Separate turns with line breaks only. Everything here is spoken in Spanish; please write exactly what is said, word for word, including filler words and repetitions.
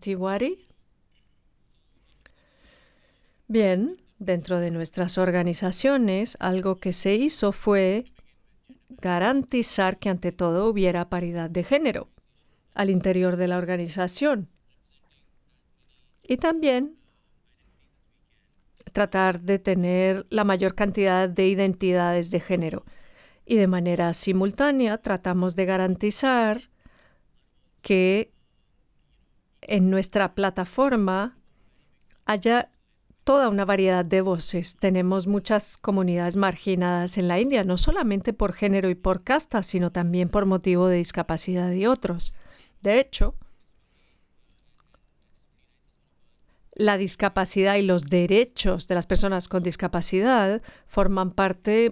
Tiwari. Bien, dentro de nuestras organizaciones, algo que se hizo fue garantizar que ante todo hubiera paridad de género al interior de la organización. Y también tratar de tener la mayor cantidad de identidades de género. Y de manera simultánea tratamos de garantizar que en nuestra plataforma haya toda una variedad de voces. Tenemos muchas comunidades marginadas en la India, no solamente por género y por casta, sino también por motivo de discapacidad y otros. De hecho, la discapacidad y los derechos de las personas con discapacidad forman parte